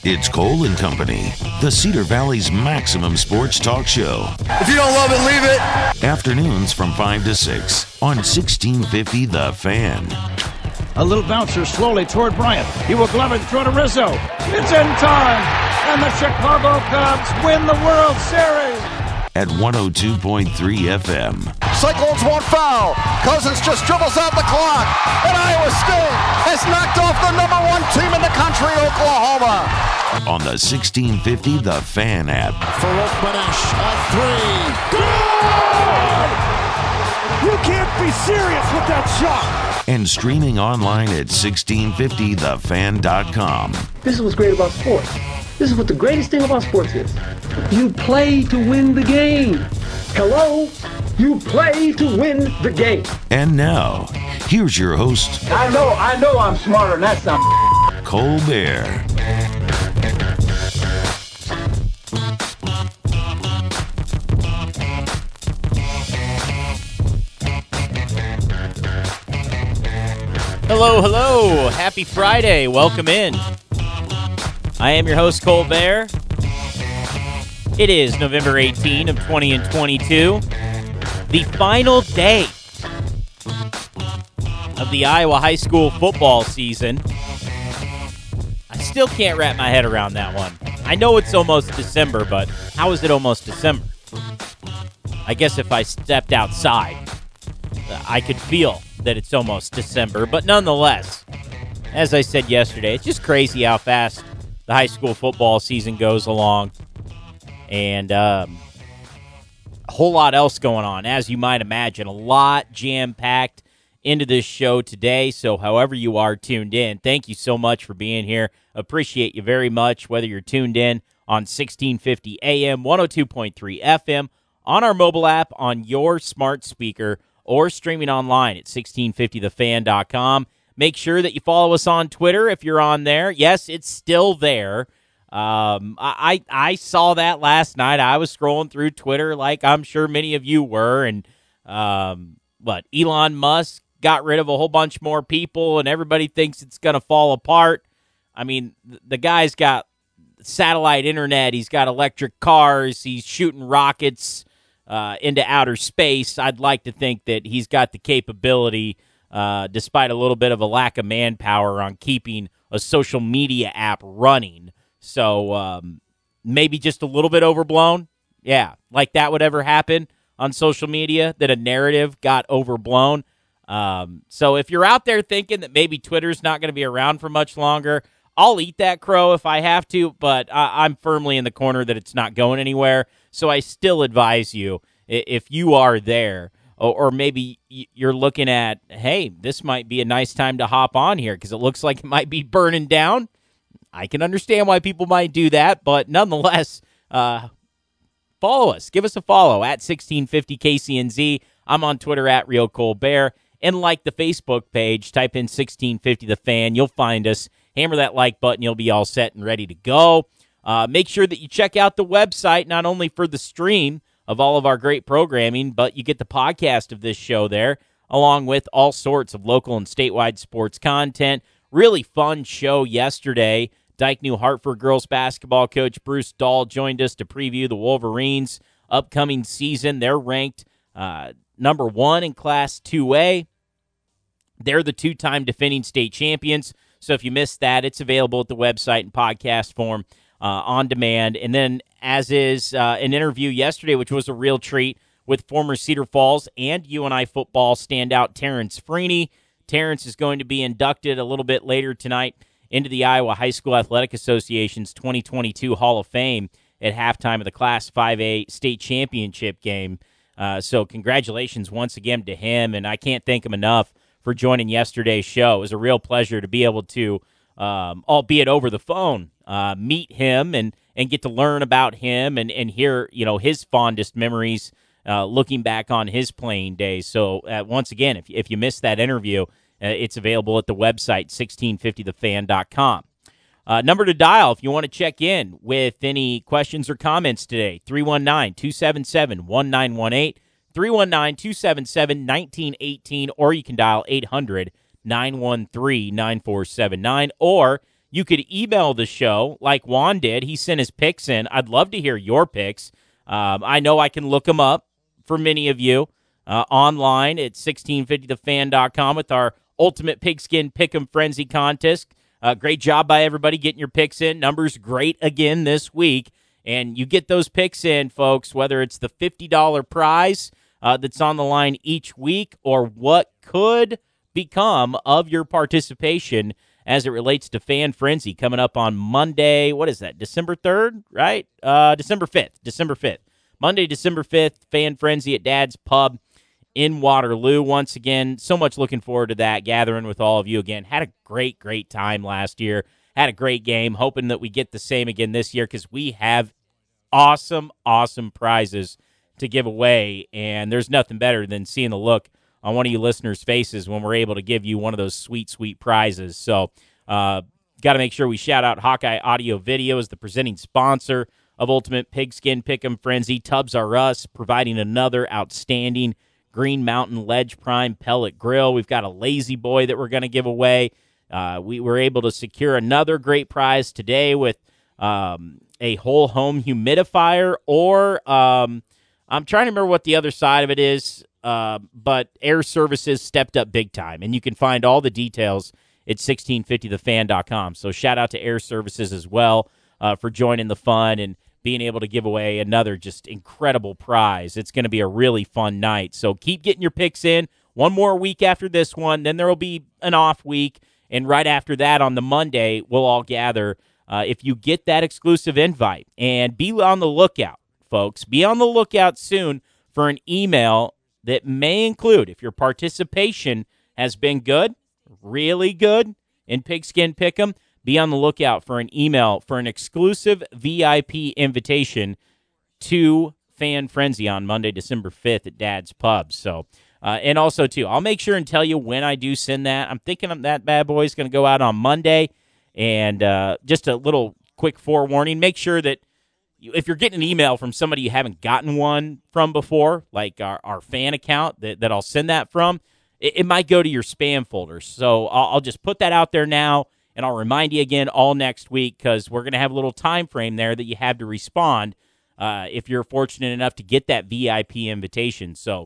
It's Cole and Company, the Cedar Valley's maximum sports talk show. If you don't love it, leave it. Afternoons from 5 to 6 on 1650 The Fan. A little bouncer slowly toward Bryant. He will glove it and throw to Rizzo. It's in time, and the Chicago Cubs win the World Series. At 102.3 FM. Cyclones won't foul. Cousins just dribbles out the clock. And Iowa State has knocked off the number one team in the country, Oklahoma. On the 1650 The Fan app. Farouk Banesh, a three. Good! You can't be serious with that shot. And streaming online at 1650thefan.com. This is what's great about sports. This is what the greatest thing about sports is. You play to win the game. Hello? You play to win the game. And now, here's your host. I know I'm smarter than that something. Cole Bear. Hello. Happy Friday. Welcome in. I am your host, Cole Bear. It is November 18 of 20 and 22, the final day of the Iowa high school football season. I still can't wrap my head around that one. I know it's almost December, but how is it almost December? I guess if I stepped outside, I could feel that it's almost December, but nonetheless, as I said yesterday, it's just crazy how fast the high school football season goes along, and a whole lot else going on, as you might imagine. A lot jam-packed into this show today, so however you are tuned in, thank you so much for being here. Appreciate you very much, whether you're tuned in on 1650 AM, 102.3 FM, on our mobile app, on your smart speaker, or streaming online at 1650thefan.com. Make sure that you follow us on Twitter if you're on there. Yes, it's still there. I saw that last night. I was scrolling through Twitter like I'm sure many of you were. And Elon Musk got rid of a whole bunch more people, and everybody thinks it's going to fall apart. I mean, the guy's got satellite internet. He's got electric cars. He's shooting rockets into outer space. I'd like to think that he's got the capability, despite a little bit of a lack of manpower, on keeping a social media app running. So maybe just a little bit overblown. Yeah, like that would ever happen on social media, that a narrative got overblown. So if you're out there thinking that maybe Twitter's not going to be around for much longer, I'll eat that crow if I have to, but I'm firmly in the corner that it's not going anywhere. So I still advise you, if you are there, or maybe you're looking at, hey, this might be a nice time to hop on here because it looks like it might be burning down. I can understand why people might do that, but nonetheless, follow us. Give us a follow at 1650 KCNZ. I'm on Twitter at Real Cole Bear. And like the Facebook page, type in 1650 The Fan. You'll find us. Hammer that like button. You'll be all set and ready to go. Make sure that you check out the website, not only for the stream of all of our great programming, but you get the podcast of this show there, along with all sorts of local and statewide sports content. Really fun show yesterday. Dike New Hartford girls basketball coach Bruce Dahl joined us to preview the Wolverines' upcoming season. They're ranked number 1 in Class 2A. They're the two-time defending state champions. So if you missed that, it's available at the website in podcast form on demand. And then, as is an interview yesterday, which was a real treat, with former Cedar Falls and UNI football standout Terrence Freeney. Terrence is going to be inducted a little bit later tonight into the Iowa High School Athletic Association's 2022 Hall of Fame at halftime of the Class 5A state championship game. So congratulations once again to him, and I can't thank him enough for joining yesterday's show. It was a real pleasure to be able to, albeit over the phone, meet him and get to learn about him and hear, his fondest memories looking back on his playing days. So once again, if you missed that interview, it's available at the website, 1650thefan.com. Number to dial if you want to check in with any questions or comments today, 319-277-1918, 319-277-1918, or you can dial 800-913-9479, or You could email the show like Juan did. He sent his picks in. I'd love to hear your picks. I know I can look them up for many of you online at 1650thefan.com with our Ultimate Pigskin Pick'em Frenzy contest. Great job by everybody getting your picks in. Numbers great again this week. And you get those picks in, folks, whether it's the $50 prize that's on the line each week or what could become of your participation as it relates to Fan Frenzy coming up on Monday. What is that, December 3rd, right? December 5th. Monday, December 5th, Fan Frenzy at Dad's Pub in Waterloo. Once again, so much looking forward to that, gathering with all of you again. Had a great time last year. Had a great game. Hoping that we get the same again this year because we have awesome prizes to give away, and there's nothing better than seeing the look on one of you listeners' faces when we're able to give you one of those sweet prizes. So got to make sure we shout out Hawkeye Audio Video as the presenting sponsor of Ultimate Pigskin Pick'em Frenzy. Tubs R Us providing another outstanding Green Mountain Ledge Prime pellet grill. We've got a Lazy Boy that we're going to give away. We were able to secure another great prize today with a whole home humidifier, or I'm trying to remember what the other side of it is, but Air Services stepped up big time, and you can find all the details at 1650thefan.com. So shout out to Air Services as well for joining the fun and being able to give away another just incredible prize. It's going to be a really fun night. So keep getting your picks in. One more week after this one, then there will be an off week, and right after that on the Monday, we'll all gather if you get that exclusive invite. And be on the lookout, folks. Be on the lookout soon for an email that may include, if your participation has been good, really good in Pigskin Pick'em, be on the lookout for an email for an exclusive VIP invitation to Fan Frenzy on Monday, December 5th at Dad's Pub. So, and also, too, I'll make sure and tell you when I do send that. I'm thinking that bad boy is going to go out on Monday. And just a little quick forewarning, make sure that if you're getting an email from somebody you haven't gotten one from before, like our fan account that I'll send that from, it might go to your spam folder. So I'll just put that out there now, and I'll remind you again all next week because we're going to have a little time frame there that you have to respond if you're fortunate enough to get that VIP invitation. So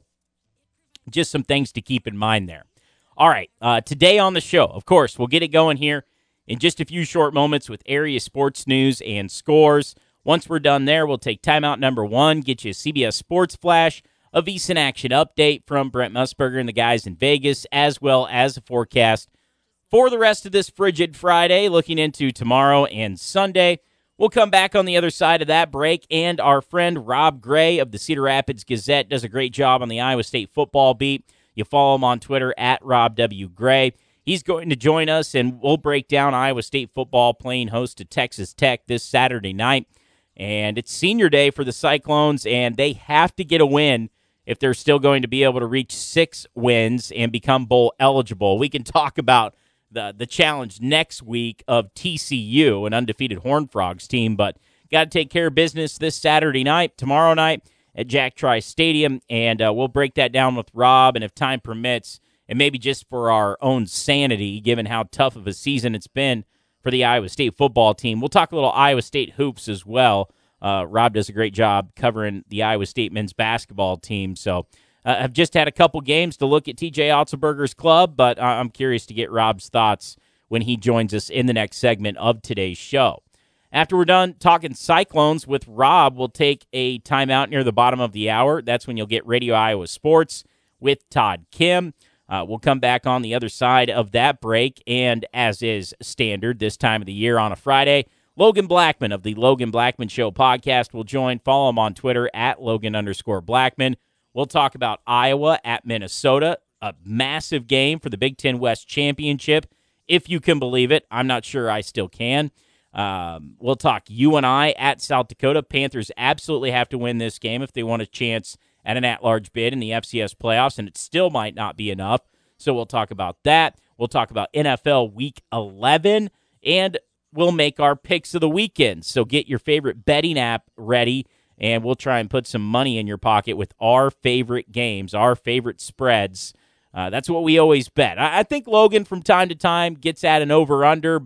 just some things to keep in mind there. All right, today on the show, of course, we'll get it going here in just a few short moments with area sports news and scores. Once we're done there, we'll take timeout number 1, get you a CBS Sports Flash, a VSiN action update from Brent Musburger and the guys in Vegas, as well as a forecast for the rest of this frigid Friday, looking into tomorrow and Sunday. We'll come back on the other side of that break, and our friend Rob Gray of the Cedar Rapids Gazette does a great job on the Iowa State football beat. You follow him on Twitter at Rob W. Gray. He's going to join us, and we'll break down Iowa State football playing host to Texas Tech this Saturday night. And it's senior day for the Cyclones, and they have to get a win if they're still going to be able to reach 6 wins and become bowl eligible. We can talk about the challenge next week of TCU, an undefeated Horned Frogs team, but got to take care of business this Saturday night, tomorrow night at Jack Trice Stadium, and we'll break that down with Rob, and if time permits, and maybe just for our own sanity, given how tough of a season it's been for the Iowa State football team. We'll talk a little Iowa State hoops as well. Rob does a great job covering the Iowa State men's basketball team. So I've just had a couple games to look at TJ Otzelberger's club, but I'm curious to get Rob's thoughts when he joins us in the next segment of today's show. After we're done talking Cyclones with Rob, we'll take a timeout near the bottom of the hour. That's when you'll get Radio Iowa Sports with Todd Kim. We'll come back on the other side of that break, and as is standard this time of the year on a Friday, Logan Blackman of the Logan Blackman Show podcast will join. Follow him on Twitter at Logan_Blackman. We'll talk about Iowa at Minnesota, a massive game for the Big Ten West Championship, if you can believe it. I'm not sure I still can. We'll talk UNI at South Dakota. Panthers absolutely have to win this game if they want a chance at an at-large bid in the FCS playoffs, and it still might not be enough. So we'll talk about that. We'll talk about NFL Week 11, and we'll make our picks of the weekend. So get your favorite betting app ready, and we'll try and put some money in your pocket with our favorite games, our favorite spreads. That's what we always bet. I think Logan from time to time gets at an over-under, but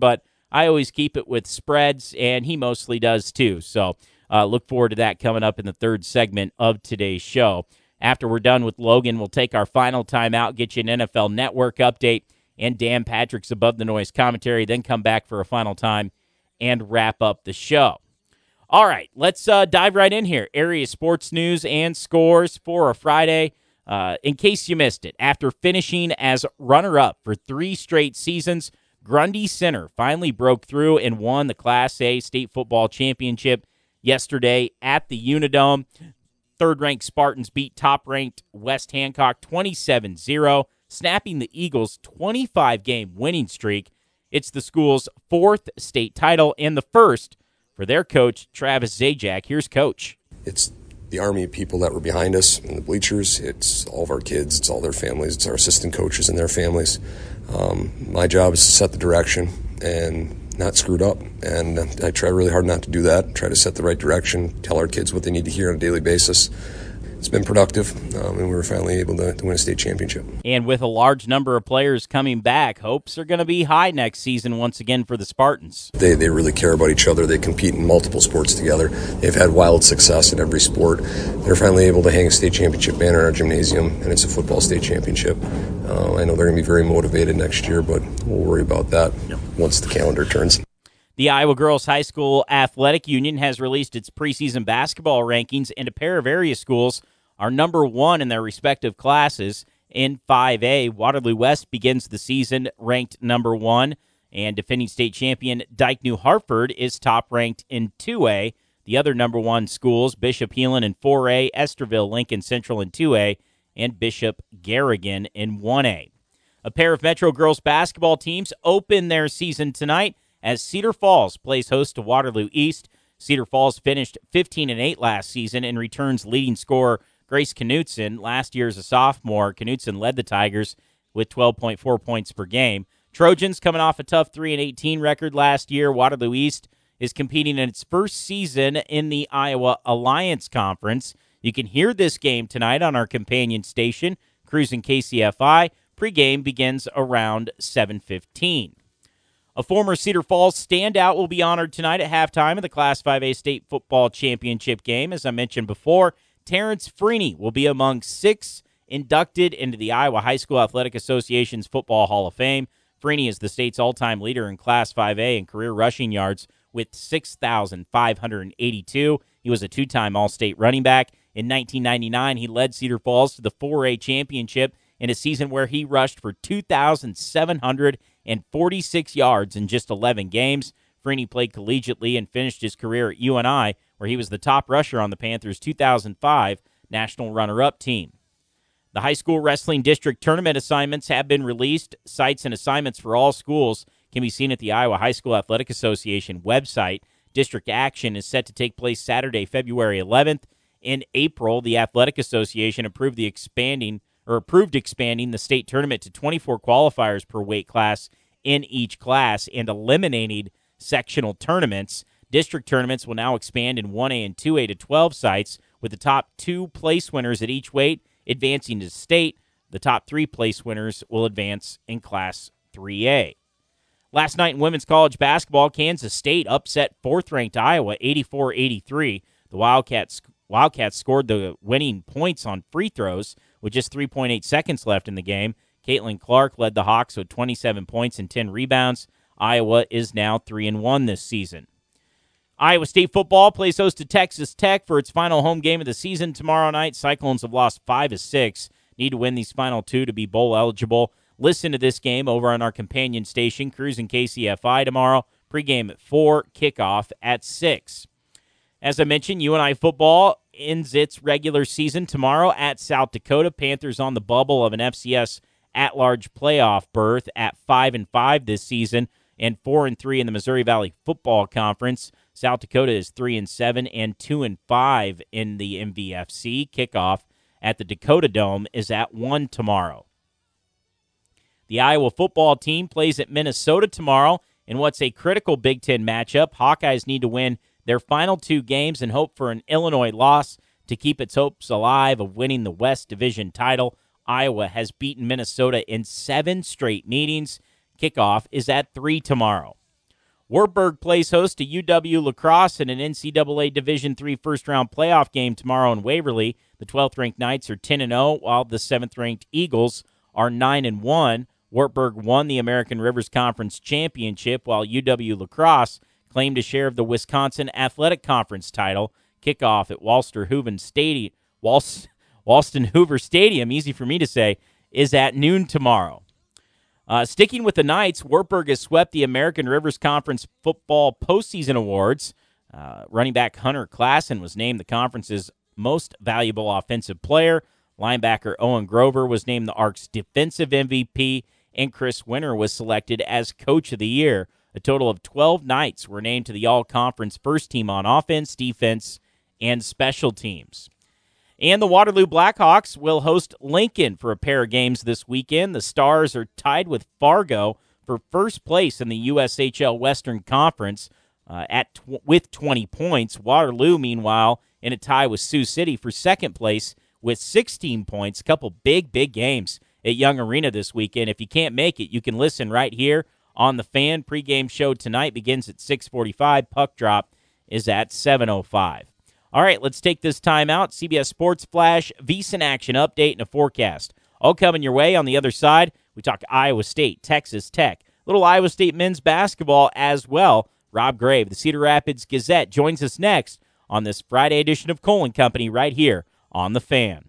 I always keep it with spreads, and he mostly does too. So look forward to that coming up in the third segment of today's show. After we're done with Logan, we'll take our final timeout, get you an NFL Network update, and Dan Patrick's Above the Noise commentary, then come back for a final time and wrap up the show. All right, let's dive right in here. Area sports news and scores for a Friday. In case you missed it, after finishing as runner-up for 3 straight seasons, Grundy Center finally broke through and won the Class A state football championship yesterday at the Unidome. Third-ranked Spartans beat top-ranked West Hancock 27-0, snapping the Eagles' 25-game winning streak. It's the school's 4th state title and the first for their coach, Travis Zajac. Here's Coach. It's the army of people that were behind us in the bleachers. It's all of our kids. It's all their families. It's our assistant coaches and their families. My job is to set the direction and not screw it up. And I try really hard not to do that. Try to set the right direction, tell our kids what they need to hear on a daily basis. It's been productive, and we were finally able to win a state championship. And with a large number of players coming back, hopes are going to be high next season once again for the Spartans. They really care about each other. They compete in multiple sports together. They've had wild success in every sport. They're finally able to hang a state championship banner in our gymnasium, and it's a football state championship. I know they're going to be very motivated next year, but we'll worry about that once the calendar turns. The Iowa Girls High School Athletic Union has released its preseason basketball rankings, and a pair of area schools are number 1 in their respective classes. In 5A, Waterloo West begins the season ranked number 1, and defending state champion Dyke New Hartford is top-ranked in 2A. The other number 1 schools, Bishop Heelan in 4A, Esterville Lincoln Central in 2A, and Bishop Garrigan in 1A. A pair of Metro girls basketball teams open their season tonight as Cedar Falls plays host to Waterloo East. Cedar Falls finished 15-8 last season and returns leading scorer Grace Knutson. Last year as a sophomore, Knutson led the Tigers with 12.4 points per game. Trojans coming off a tough 3-18 record last year. Waterloo East is competing in its first season in the Iowa Alliance Conference. You can hear this game tonight on our companion station, Cruising KCFI. Pregame begins around 7:15. A former Cedar Falls standout will be honored tonight at halftime of the Class 5A State Football Championship game. As I mentioned before, Terrence Freeney will be among 6 inducted into the Iowa High School Athletic Association's Football Hall of Fame. Freeney is the state's all-time leader in Class 5A in career rushing yards with 6,582. He was a 2-time All-State running back. In 1999, he led Cedar Falls to the 4A championship in a season where he rushed for 2,746 yards in just 11 games. Freeney played collegiately and finished his career at UNI, where he was the top rusher on the Panthers' 2005 National Runner-Up team. The high school wrestling district tournament assignments have been released. Sites and assignments for all schools can be seen at the Iowa High School Athletic Association website. District action is set to take place Saturday, February 11th. In April, the Athletic Association approved expanding the state tournament to 24 qualifiers per weight class in each class and eliminating sectional tournaments. District tournaments will now expand in 1A and 2A to 12 sites, with the top 2 place winners at each weight advancing to state. The top 3 place winners will advance in Class 3A. Last night in women's college basketball, Kansas State upset 4th-ranked Iowa 84-83. The Wildcats scored the winning points on free throws with just 3.8 seconds left in the game. Caitlin Clark led the Hawks with 27 points and 10 rebounds. Iowa is now 3-1 this season. Iowa State football plays host to Texas Tech for its final home game of the season tomorrow night. Cyclones have lost 5 of 6. Need to win these final 2 to be bowl eligible. Listen to this game over on our companion station, Cruising KCFI, tomorrow. Pregame at 4, kickoff at 6. As I mentioned, UNI football ends its regular season tomorrow at South Dakota. Panthers on the bubble of an FCS at-large playoff berth at 5-5 this season and 4-3 in the Missouri Valley Football Conference. South Dakota is 3-7 and 2-5 in the MVFC. Kickoff at the Dakota Dome is at 1 tomorrow. The Iowa football team plays at Minnesota tomorrow in what's a critical Big Ten matchup. Hawkeyes need to win their final 2 games and hope for an Illinois loss to keep its hopes alive of winning the West Division title. Iowa has beaten Minnesota in 7 straight meetings. Kickoff is at 3 tomorrow. Wartburg plays host to UW La Crosse in an NCAA Division III first-round playoff game tomorrow in Waverly. The 12th-ranked Knights are 10-0, while the 7th-ranked Eagles are 9-1. Wartburg won the American Rivers Conference Championship, while UW La Crosse claimed a share of the Wisconsin Athletic Conference title. Kickoff at Walston Hoover Stadium, easy for me to say, is at noon tomorrow. Sticking with the Knights, Wartburg has swept the American Rivers Conference Football Postseason Awards. Running back Hunter Klassen was named the conference's most valuable offensive player. Linebacker Owen Grover was named the ARC's defensive MVP, and Chris Winter was selected as Coach of the Year. A total of 12 Knights were named to the All-Conference First Team on offense, defense, and special teams. And the Waterloo Blackhawks will host Lincoln for a pair of games this weekend. The Stars are tied with Fargo for first place in the USHL Western Conference with 20 points. Waterloo, meanwhile, in a tie with Sioux City for second place with 16 points. A couple big games at Young Arena this weekend. If you can't make it, you can listen right here on The Fan. Pregame show tonight begins at 6:45. Puck drop is at 7:05. All right, let's take this time out. CBS Sports Flash, VSiN action update, and a forecast. All coming your way on the other side. We talk Iowa State, Texas Tech, little Iowa State men's basketball as well. Rob Gray of the Cedar Rapids Gazette joins us next on this Friday edition of Colin Company right here on The Fan.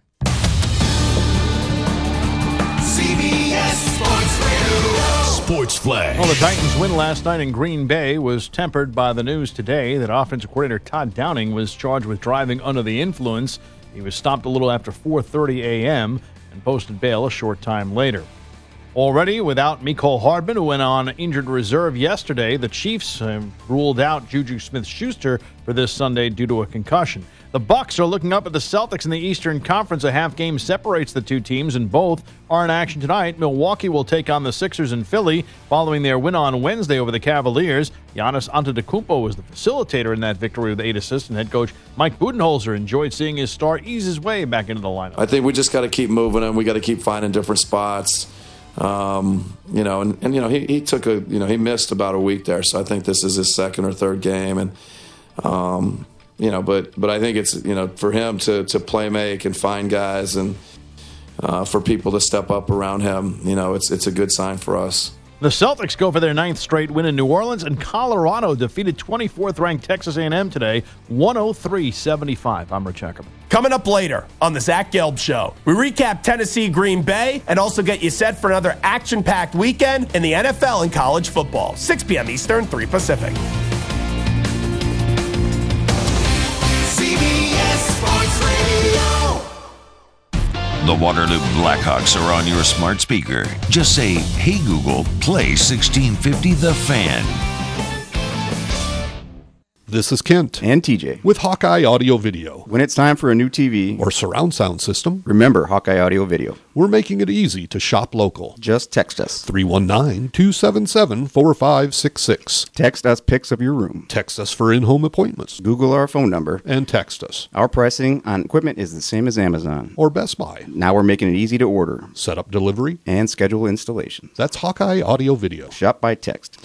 CBS Sports Radio. Sports Flash. Well, the Titans' win last night in Green Bay was tempered by the news today that offensive coordinator Todd Downing was charged with driving under the influence. He was stopped a little after 4:30 a.m. and posted bail a short time later. Already without Mecole Hardman, who went on injured reserve yesterday, the Chiefs ruled out Juju Smith-Schuster for this Sunday due to a concussion. The Bucks are looking up at the Celtics in the Eastern Conference. A half game separates the two teams, and both are in action tonight. Milwaukee will take on the Sixers in Philly following their win on Wednesday over the Cavaliers. Giannis Antetokounmpo was the facilitator in that victory with 8 assists, and head coach Mike Budenholzer enjoyed seeing his star ease his way back into the lineup. I think we just got to keep moving him. We got to keep finding different spots. He took he missed about a week there, so I think this is his second or third game, and but I think it's for him to play make and find guys and for people to step up around him, it's a good sign for us. The Celtics go for their 9th straight win in New Orleans, and Colorado defeated 24th-ranked Texas A&M today, 103-75. I'm Rich Ackerman. Coming up later on the Zach Gelb Show, we recap Tennessee Green Bay and also get you set for another action-packed weekend in the NFL and college football. 6 p.m. Eastern, 3 Pacific. CBS Sports Radio. The Waterloo Blackhawks are on your smart speaker. Just say, "Hey Google, play 1650 The Fan." This is Kent and TJ with Hawkeye Audio Video. When it's time for a new TV or surround sound system, remember Hawkeye Audio Video. We're making it easy to shop local. Just text us. 319-277-4566. Text us pics of your room. Text us for in-home appointments. Google our phone number. And text us. Our pricing on equipment is the same as Amazon. Or Best Buy. Now we're making it easy to order. Set up delivery. And schedule installation. That's Hawkeye Audio Video. Shop by text.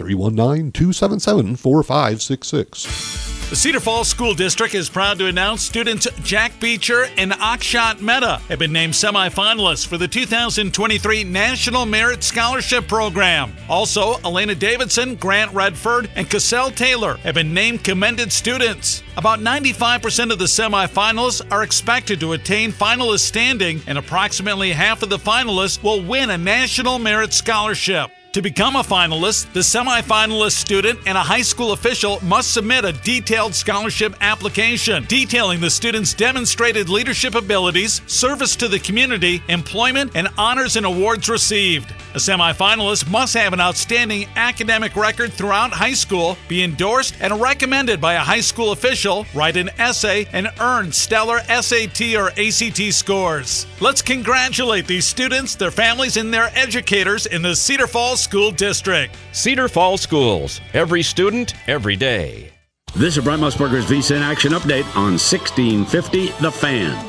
319-277-4566. The Cedar Falls School District is proud to announce students Jack Beecher and Akshat Mehta have been named semifinalists for the 2023 National Merit Scholarship Program. Also, Elena Davidson, Grant Redford, and Cassell Taylor have been named commended students. About 95% of the semifinalists are expected to attain finalist standing, and approximately half of the finalists will win a National Merit Scholarship. To become a finalist, the semifinalist student and a high school official must submit a detailed scholarship application detailing the student's demonstrated leadership abilities, service to the community, employment, and honors and awards received. A semifinalist must have an outstanding academic record throughout high school, be endorsed and recommended by a high school official, write an essay, and earn stellar SAT or ACT scores. Let's congratulate these students, their families, and their educators in the Cedar Falls School District. Cedar Falls Schools. Every student, every day. This is Brent Musburger's VSiN Action Update on 1650 The Fan.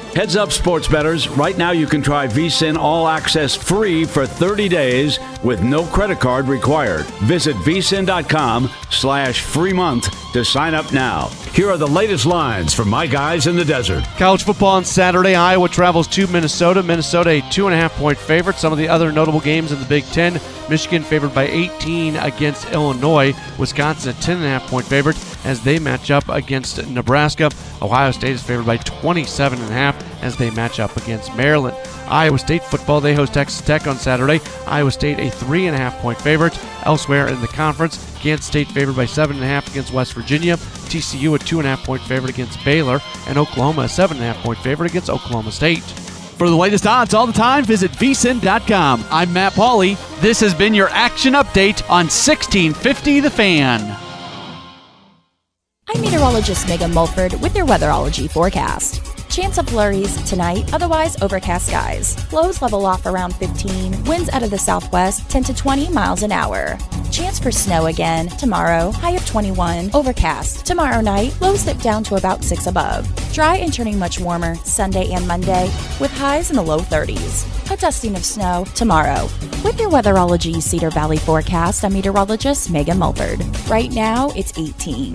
Heads up, sports bettors. Right now you can try VSiN All Access free for 30 days with no credit card required. Visit vsin.com/free month to sign up now. Here are the latest lines from my guys in the desert. College football on Saturday. Iowa travels to Minnesota. Minnesota a 2.5-point favorite. Some of the other notable games in the Big Ten. Michigan favored by 18 against Illinois. Wisconsin a 10.5-point favorite as they match up against Nebraska. Ohio State is favored by 27.5 as they match up against Maryland. Iowa State football, they host Texas Tech on Saturday. Iowa State a 3.5-point favorite. Elsewhere in the conference, Kansas State favored by 7.5 against West Virginia. TCU a 2.5-point favorite against Baylor. And Oklahoma a 7.5-point favorite against Oklahoma State. For the latest odds all the time, visit vsin.com. I'm Matt Pauley. This has been your action update on 1650 The Fan. I'm meteorologist Megan Mulford with your weatherology forecast. Chance of flurries tonight, otherwise overcast skies. Lows level off around 15, winds out of the southwest 10 to 20 miles an hour. Chance for snow again tomorrow, high of 21, overcast. Tomorrow night, lows dip down to about 6 above. Dry and turning much warmer Sunday and Monday with highs in the low 30s. A dusting of snow tomorrow. With your weatherology Cedar Valley forecast, I'm meteorologist Megan Mulford. Right now, it's 18.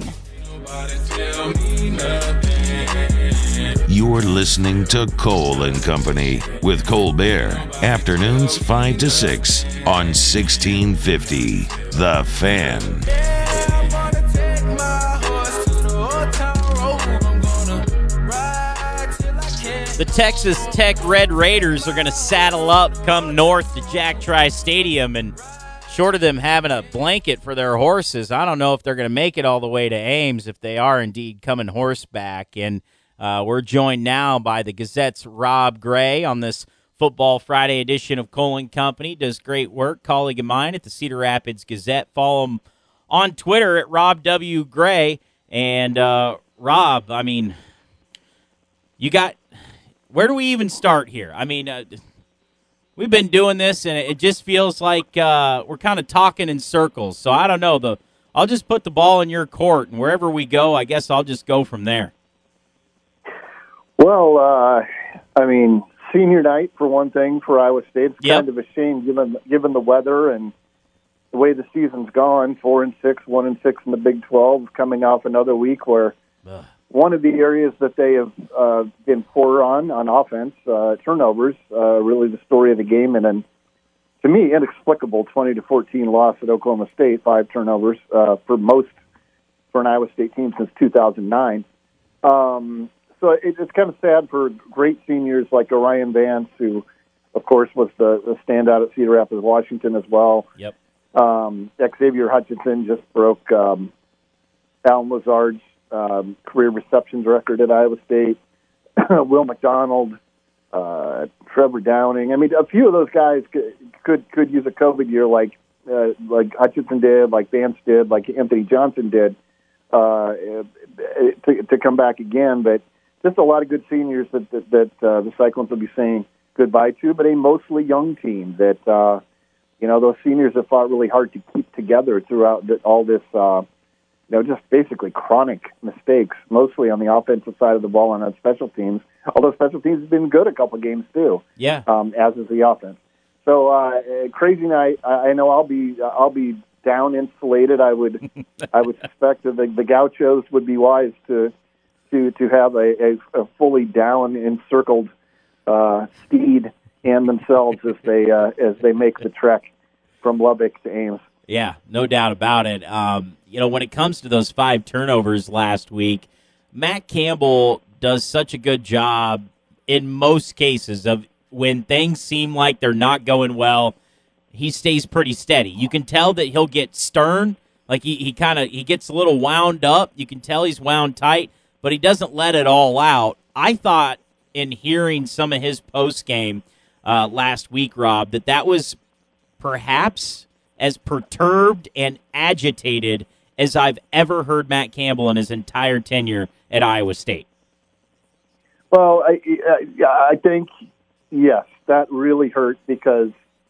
You're listening to Cole and Company with Colbert. Afternoons 5 to 6 on 1650 The Fan. The Texas Tech Red Raiders are going to saddle up, come north to Jack Trice Stadium, and short of them having a blanket for their horses, I don't know if they're going to make it all the way to Ames if they are indeed coming horseback. And we're joined now by the Gazette's Rob Gray on this Football Friday edition of Cole & Company. Does great work, colleague of mine at the Cedar Rapids Gazette. Follow him on Twitter at Rob W. Gray. And Rob, I mean, you got – where do we even start here? I mean, we've been doing this, and it just feels like we're kind of talking in circles. So I don't know. I'll just put the ball in your court, and wherever we go, I guess I'll just go from there. Well, I mean, senior night, for one thing, for Iowa State. It's kind of a shame given the weather and the way the season's gone, 4-6, 1-6 in the Big 12, coming off another week where one of the areas that they have been poor on offense, turnovers, really the story of the game, and then, to me, inexplicable 20-14 loss at Oklahoma State, 5 turnovers for an Iowa State team since 2009. So it's kind of sad for great seniors like Orion Vance, who, of course, was the standout at Cedar Rapids, Washington as well. Yep. Xavier Hutchinson just broke Alan Lazard's career receptions record at Iowa State. Will McDonald, Trevor Downing. I mean, a few of those guys could use a COVID year like Hutchinson did, like Vance did, like Anthony Johnson did, to come back again. But just a lot of good seniors that the Cyclones will be saying goodbye to, but a mostly young team that, those seniors have fought really hard to keep together throughout all this, just basically chronic mistakes, mostly on the offensive side of the ball and on special teams, although special teams have been good a couple games too, as is the offense. So crazy night. I know I'll be down insulated. I would suspect that the Gauchos would be wise to have a fully down encircled steed and themselves as they make the trek from Lubbock to Ames. Yeah, no doubt about it. When it comes to those 5 turnovers last week, Matt Campbell does such a good job in most cases of when things seem like they're not going well, he stays pretty steady. You can tell that he'll get stern, like he gets a little wound up. You can tell he's wound tight, but he doesn't let it all out. I thought in hearing some of his post-game last week, Rob, that was perhaps as perturbed and agitated as I've ever heard Matt Campbell in his entire tenure at Iowa State. Well, I think, yes, that really hurt because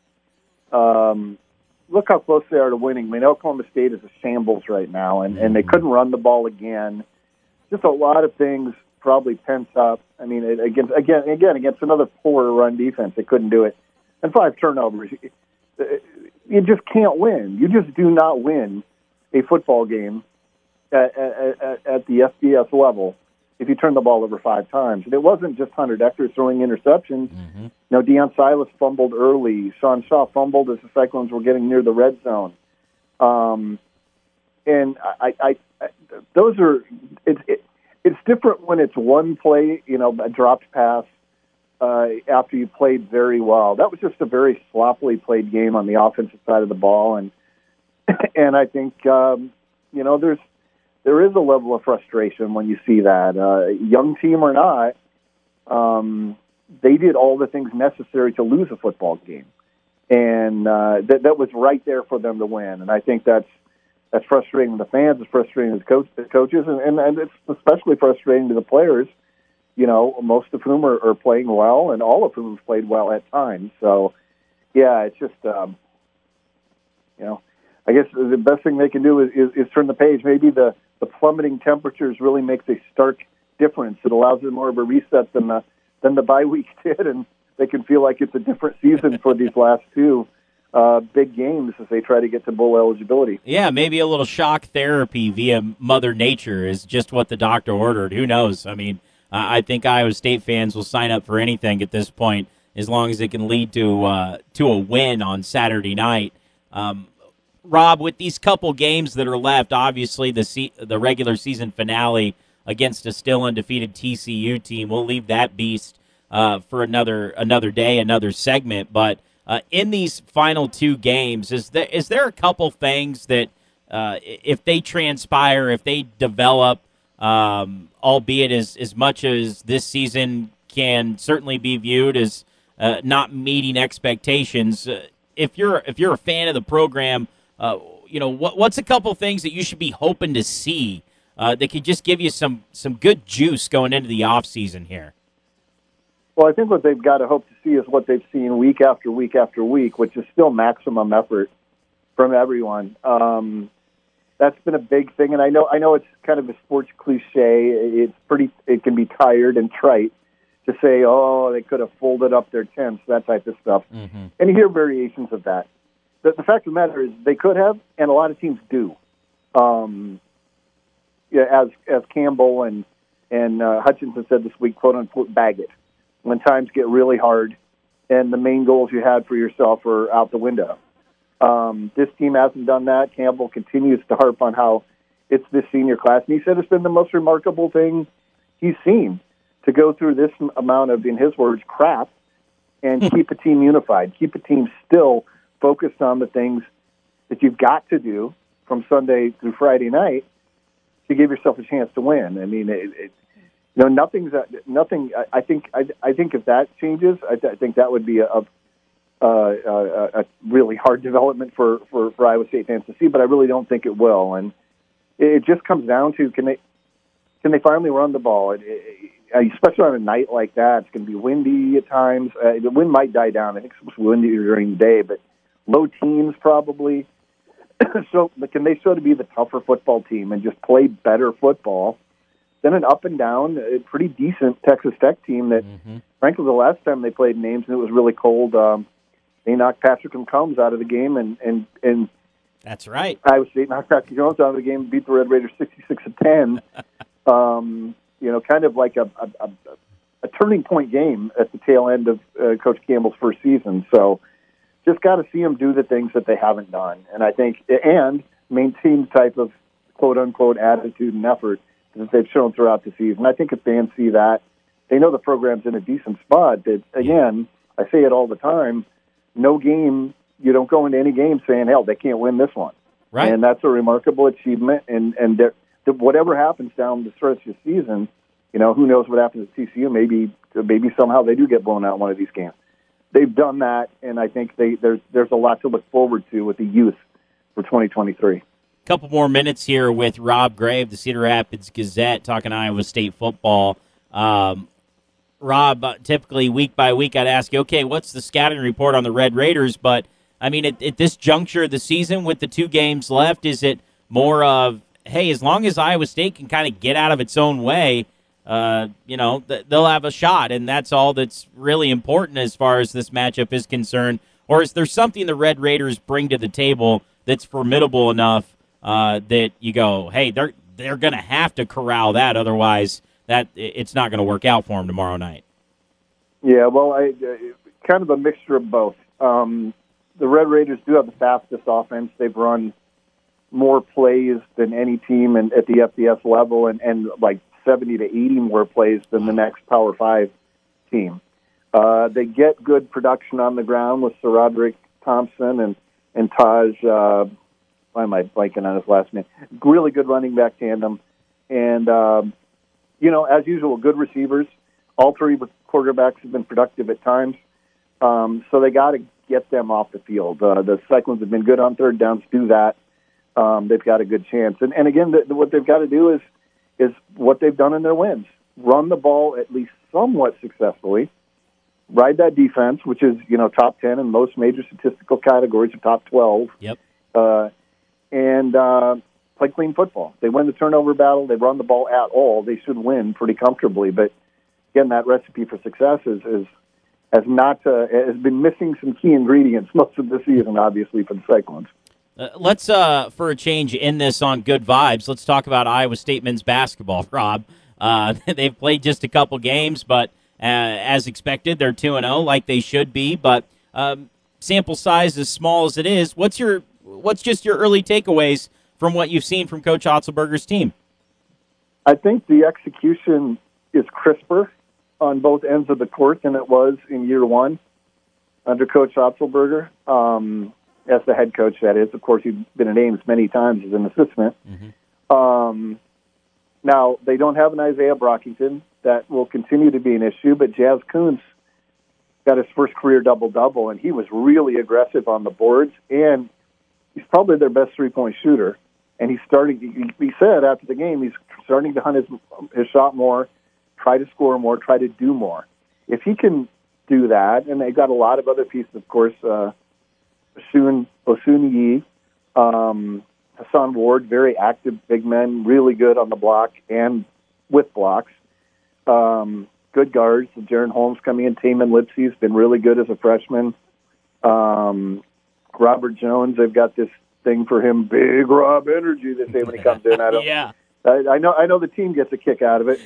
look how close they are to winning. I mean, Oklahoma State is a shambles right now, and they couldn't run the ball again. Just a lot of things probably pent up. I mean, against another poor run defense, they couldn't do it. And 5 turnovers. You just can't win. You just do not win a football game at the FBS level if you turn the ball over 5 times. And it wasn't just Hunter Decker throwing interceptions. Mm-hmm. Deion Silas fumbled early. Sean Shaw fumbled as the Cyclones were getting near the red zone. And those are it's different when it's one play, a dropped pass after you played very well. That was just a very sloppily played game on the offensive side of the ball, and I think there is a level of frustration when you see that. Young team or not, they did all the things necessary to lose a football game, and that was right there for them to win. And I think that's frustrating to the fans. It's frustrating to the coaches, and it's especially frustrating to the players. Most of whom are playing well, and all of whom have played well at times. So, yeah, it's just I guess the best thing they can do is turn the page. Maybe the plummeting temperatures really makes a stark difference. It allows them more of a reset than the bye week did, and they can feel like it's a different season for these last 2 big games as they try to get to bowl eligibility. Yeah, maybe a little shock therapy via Mother Nature is just what the doctor ordered. Who knows? I mean, I think Iowa State fans will sign up for anything at this point as long as it can lead to a win on Saturday night. Rob, with these couple games that are left, obviously the regular season finale against a still undefeated TCU team, we'll leave that beast for another day, another segment. But in these final 2 games, is there a couple things that if they transpire, if they develop, albeit as much as this season can certainly be viewed as not meeting expectations, if you're a fan of the program, what's a couple things that you should be hoping to see that could just give you some good juice going into the offseason here? Well, I think what they've got to hope to see is what they've seen week after week after week, which is still maximum effort from everyone. That's been a big thing, and I know it's kind of a sports cliche. It can be tired and trite to say, oh, they could have folded up their tents, that type of stuff. Mm-hmm. And you hear variations of that. The fact of the matter is they could have, and a lot of teams do. As Campbell and Hutchinson said this week, quote unquote, bag it when times get really hard and the main goals you had for yourself are out the window. This team hasn't done that. Campbell continues to harp on how it's this senior class, and he said it's been the most remarkable thing he's seen to go through this amount of, in his words, crap, and keep a team unified, keep a team still focused on the things that you've got to do from Sunday through Friday night to give yourself a chance to win. I mean, nothing. I think if that changes, I think that would be a really hard development for Iowa State fans to see. But I really don't think it will. And it just comes down to can they finally run the ball? Especially on a night like that, it's going to be windy at times. The wind might die down. I think it's supposed to be windy during the day, but low teens probably. So can they sort of be the tougher football team and just play better football than an up and down, pretty decent Texas Tech team that, frankly, the last time they played in Ames and it was really cold, they knocked Patrick McCombs out of the game, and that's right. Iowa State knocked Patrick Jones out of the game and beat the Red Raiders 66-10. Kind of like a turning point game at the tail end of Coach Campbell's first season. So just got to see them do the things that they haven't done. And I think, and maintain the type of quote unquote attitude and effort that they've shown throughout the season. I think if fans see that, they know the program's in a decent spot. That, again, I say it all the time, no game, you don't go into any game saying, hell, they can't win this one. Right. And that's a remarkable achievement. And whatever happens down the stretch of the season, who knows what happens at TCU? Maybe somehow they do get blown out in one of these games. They've done that, and I think there's a lot to look forward to with the youth for 2023. Couple more minutes here with Rob Gray of the Cedar Rapids Gazette talking Iowa State football. Rob, typically week by week I'd ask you, okay, what's the scouting report on the Red Raiders? But, I mean, at this juncture of the season with the 2 games left, is it more of, hey, as long as Iowa State can kind of get out of its own way, they'll have a shot, and that's all that's really important as far as this matchup is concerned. Or is there something the Red Raiders bring to the table that's formidable enough that you go, hey, they're going to have to corral that, otherwise that it's not going to work out for them tomorrow night? Yeah, well, kind of a mixture of both. The Red Raiders do have the fastest offense. They've run more plays than any team at the FBS level, and like 70 to 80 more plays than the next Power 5 team. They get good production on the ground with Sir Roderick Thompson and Taj, why am I blanking on his last name? Really good running back tandem. And, as usual, good receivers. All three quarterbacks have been productive at times. So they got to get them off the field. The Cyclones have been good on third downs. Do that. They've got a good chance. And again, what they've got to do is what they've done in their wins. Run the ball at least somewhat successfully. Ride that defense, which is, top 10 in most major statistical categories, or top 12. Yep. And play clean football. They win the turnover battle. They run the ball at all. They should win pretty comfortably. But, again, that recipe for success has been missing some key ingredients most of the season, obviously, for the Cyclones. Let's, for a change, end this on good vibes. Let's talk about Iowa State men's basketball, Rob. They've played just a couple games, but as expected, they're 2-0, like they should be. But sample size as small as it is, what's just your early takeaways from what you've seen from Coach Otzelberger's team? I think the execution is crisper on both ends of the court than it was in year one under Coach Otzelberger. As the head coach, that is. Of course, he's been at Ames many times as an assistant. Mm-hmm. Now, they don't have an Isaiah Brockington. That will continue to be an issue, but Jazz Kuntz got his first career double-double, and he was really aggressive on the boards, and he's probably their best three-point shooter. And he's starting, he said after the game, he's starting to hunt his shot more, try to score more, try to do more. If he can do that, and they've got a lot of other pieces, of course, Osunyi, Hassan Ward, very active big men, really good on the block and with blocks. Good guards. Jaron Holmes coming in. Taman Lipsey's been really good as a freshman. Robert Jones, they've got this thing for him, Big Rob energy, they say when he comes in. I know the team gets a kick out of it.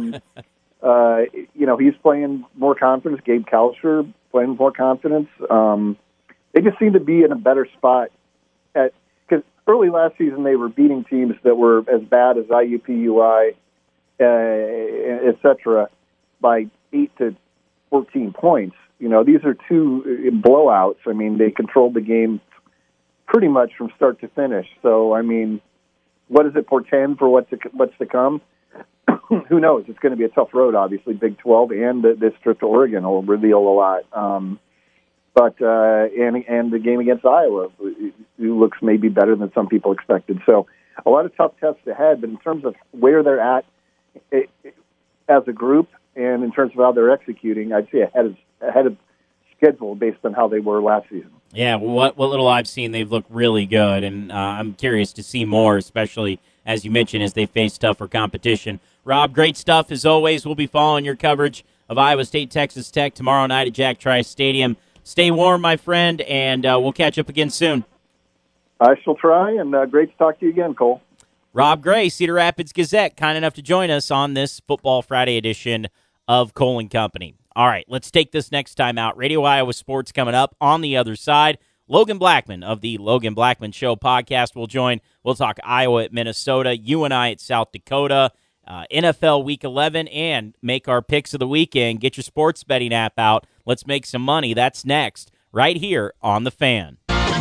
He's playing more confidence. Gabe Kalsher playing with more confidence. They just seem to be in a better spot because early last season they were beating teams that were as bad as IUPUI, et cetera, by 8 to 14 points. These are two blowouts. I mean, they controlled the game pretty much from start to finish. So, I mean, what does it portend for what's to come? Who knows? It's going to be a tough road, obviously. Big 12 and this trip to Oregon will reveal a lot. But the game against Iowa, who looks maybe better than some people expected. So a lot of tough tests ahead. But in terms of where they're at as a group and in terms of how they're executing, I'd say ahead of schedule based on how they were last season. Yeah, what little I've seen, they've looked really good, and I'm curious to see more, especially, as you mentioned, as they face tougher competition. Rob, great stuff as always. We'll be following your coverage of Iowa State, Texas Tech tomorrow night at Jack Trice Stadium. Stay warm, my friend, and we'll catch up again soon. I shall try, and great to talk to you again, Cole. Rob Gray, Cedar Rapids Gazette, kind enough to join us on this Football Friday edition of Cole & Company. All right, let's take this next time out. Radio Iowa Sports coming up on the other side. Logan Blackman of the Logan Blackman Show podcast will join. We'll talk Iowa at Minnesota, UNI at South Dakota, NFL Week 11, and make our picks of the weekend. Get your sports betting app out. Let's make some money. That's next, right here on The Fan.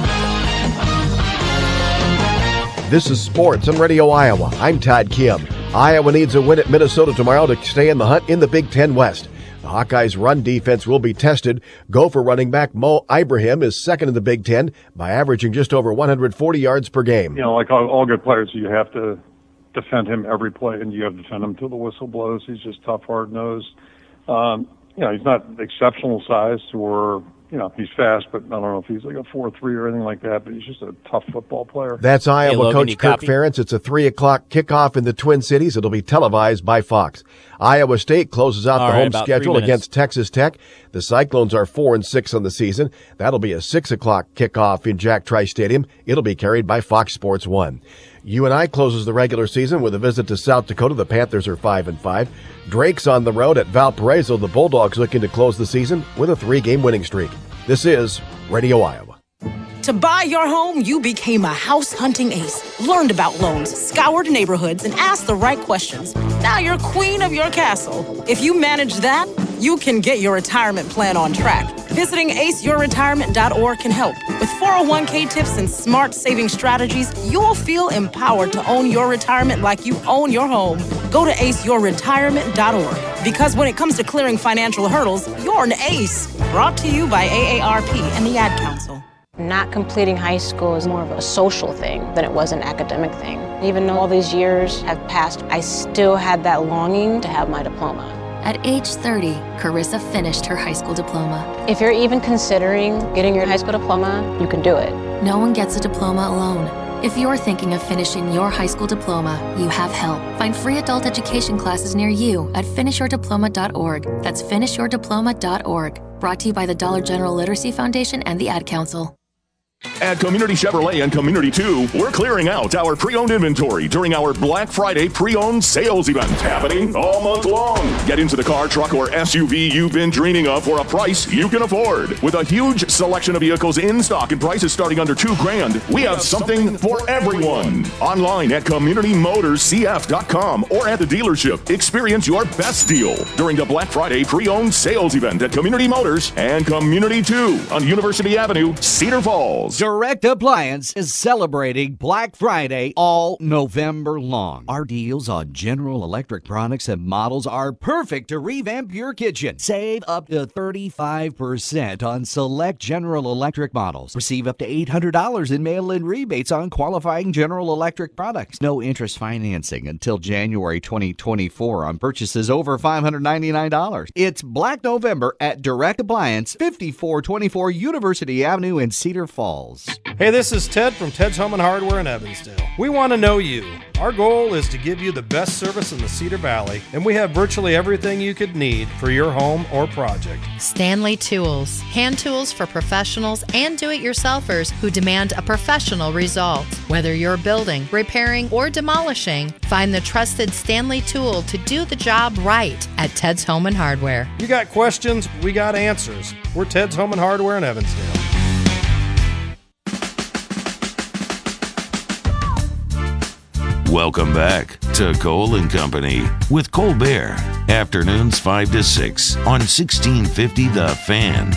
This is Sports on Radio Iowa. I'm Todd Kim. Iowa needs a win at Minnesota tomorrow to stay in the hunt in the Big Ten West. The Hawkeyes' run defense will be tested. Gopher running back Mo Ibrahim is second in the Big Ten by averaging just over 140 yards per game. Like all good players, you have to defend him every play, and you have to defend him till the whistle blows. He's just tough, hard-nosed. He's not exceptional size or, he's fast, but I don't know if he's like a 4.3 or anything like that, but he's just a tough football player. That's Iowa Logan, coach Kirk Ferentz. It's a 3:00 kickoff in the Twin Cities. It'll be televised by Fox. Iowa State closes out the home schedule against Texas Tech. The Cyclones are 4-6 on the season. That'll be a 6:00 kickoff in Jack Trice Stadium. It'll be carried by Fox Sports 1. UNI closes the regular season with a visit to South Dakota. The Panthers are 5-5. Drake's on the road at Valparaiso. The Bulldogs looking to close the season with a 3-game winning streak. This is Radio Iowa. To buy your home, you became a house hunting ace. Learned about loans, scoured neighborhoods, and asked the right questions. Now you're queen of your castle. If you manage that, you can get your retirement plan on track. Visiting aceyourretirement.org can help. With 401k tips and smart saving strategies, you'll feel empowered to own your retirement like you own your home. Go to aceyourretirement.org. Because when it comes to clearing financial hurdles, you're an ace. Brought to you by AARP and the Ad Council. Not completing high school is more of a social thing than it was an academic thing. Even though all these years have passed, I still had that longing to have my diploma. At age 30, Carissa finished her high school diploma. If you're even considering getting your high school diploma, you can do it. No one gets a diploma alone. If you're thinking of finishing your high school diploma, you have help. Find free adult education classes near you at finishyourdiploma.org. That's finishyourdiploma.org. Brought to you by the Dollar General Literacy Foundation and the Ad Council. At Community Chevrolet and Community 2, we're clearing out our pre-owned inventory during our Black Friday pre-owned sales event happening all month long. Get into the car, truck, or SUV you've been dreaming of for a price you can afford. With a huge selection of vehicles in stock and prices starting under $2,000, we have something for everyone. Online at CommunityMotorsCF.com or at the dealership. Experience your best deal during the Black Friday pre-owned sales event at Community Motors and Community 2 on University Avenue, Cedar Falls. Direct Appliance is celebrating Black Friday all November long. Our deals on General Electric products and models are perfect to revamp your kitchen. Save up to 35% on select General Electric models. Receive up to $800 in mail-in rebates on qualifying General Electric products. No interest financing until January 2024 on purchases over $599. It's Black November at Direct Appliance, 5424 University Avenue in Cedar Falls. Hey, this is Ted from Ted's Home and Hardware in Evansdale. We want to know you. Our goal is to give you the best service in the Cedar Valley, and we have virtually everything you could need for your home or project. Stanley Tools, hand tools for professionals and do-it-yourselfers who demand a professional result. Whether you're building, repairing, or demolishing, find the trusted Stanley tool to do the job right at Ted's Home and Hardware. You got questions, we got answers. We're Ted's Home and Hardware in Evansdale. Welcome back to Cole and Company with Colbert. Afternoons 5 to 6 on 1650 The Fan.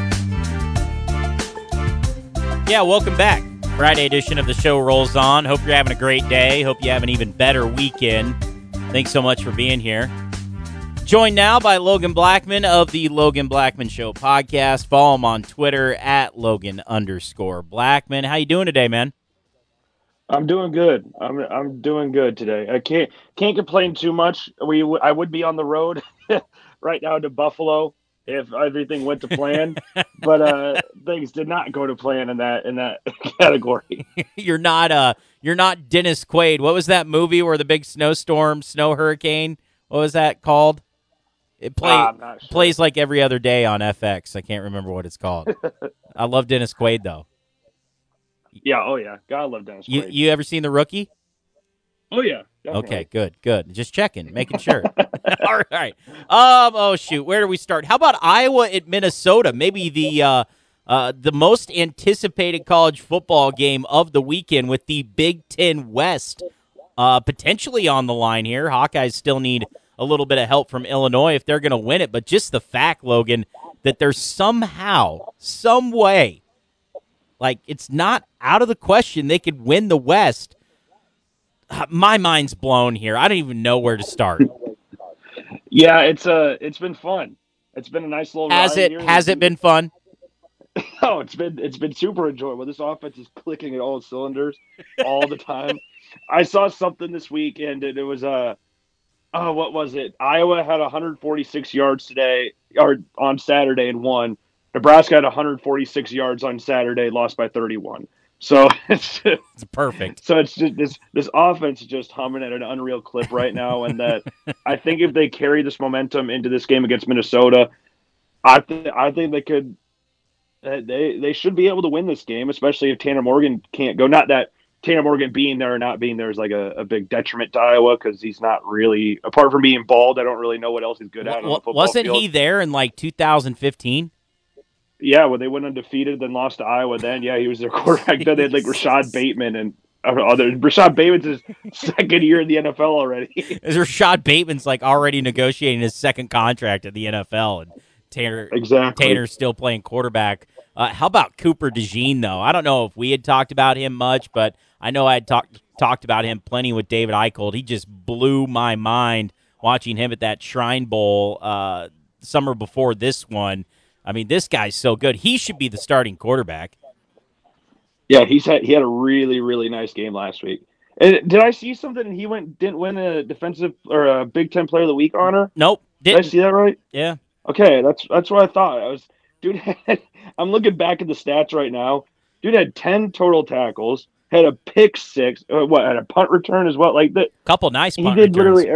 Yeah, welcome back. Friday edition of the show rolls on. Hope you're having a great day. Hope you have an even better weekend. Thanks so much for being here. Joined now by Logan Blackman of the Logan Blackman Show podcast. Follow him on Twitter at Logan_Blackman. How you doing today, man? I'm doing good. I'm doing good today. I can't complain too much. I would be on the road right now to Buffalo if everything went to plan, but things did not go to plan in that category. You're not Dennis Quaid. What was that movie where the big snow hurricane? What was that called? It plays like every other day on FX. I can't remember what it's called. I love Dennis Quaid though. Yeah, oh yeah. God, I love Dennis Quaid. You ever seen The Rookie? Oh yeah. Definitely. Okay, good. Just checking, making sure. All right. Oh shoot, where do we start? How about Iowa at Minnesota? Maybe the most anticipated college football game of the weekend with the Big Ten West potentially on the line here. Hawkeyes still need a little bit of help from Illinois if they're going to win it, but just the fact, Logan, that there's somehow, some way, like, it's not out of the question they could win the West. My mind's blown here. I don't even know where to start. Yeah, it's been fun. It's been a nice little ride here. Has it been fun? Oh, it's been super enjoyable. This offense is clicking at all cylinders all the time. I saw something this week, and it was what was it? Iowa had 146 yards today, or on Saturday, and won. Nebraska had 146 yards on Saturday, lost by 31. So it's perfect. So it's just this offense is just humming at an unreal clip right now, and that I think if they carry this momentum into this game against Minnesota, I think they could. They should be able to win this game, especially if Tanner Morgan can't go. Not that Tanner Morgan being there or not being there is like a big detriment to Iowa, because he's not really, apart from being bald, I don't really know what else he's good at on the football Wasn't field. he there in like 2015? Yeah, when they went undefeated, then lost to Iowa. Then he was their quarterback. Then they had like Rashad Bateman and Rashad Bateman's his second year in the NFL already. Rashad Bateman's like already negotiating his second contract at the NFL, and Tanner's still playing quarterback. How about Cooper DeJean, though? I don't know if we had talked about him much, but I know I had talked about him plenty with David Eicholt. He just blew my mind watching him at that Shrine Bowl summer before this one. I mean, this guy's so good. He should be the starting quarterback. Yeah, he had a really, really nice game last week. And did I see something? He didn't win a defensive or a Big Ten Player of the Week honor? Nope. Did I see that right? Yeah. Okay, that's what I thought. I'm looking back at the stats right now. Dude had 10 total tackles, had a pick six, had a punt return as well. Like that, couple nice punt returns.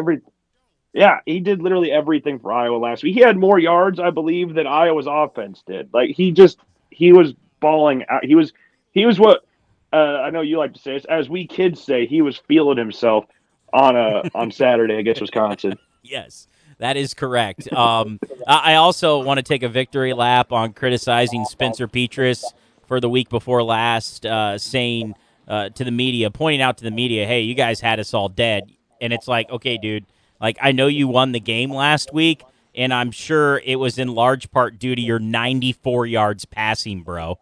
He did literally everything for Iowa last week. He had more yards, I believe, than Iowa's offense did. Like he was balling out. He was what I know you like to say, as we kids say, he was feeling himself on Saturday against Wisconsin. Yes, that is correct. I also want to take a victory lap on criticizing Spencer Petras for the week before last, saying to the media, pointing out to the media, hey, you guys had us all dead. And it's like, okay, dude, like I know you won the game last week, and I'm sure it was in large part due to your 94 yards passing, bro.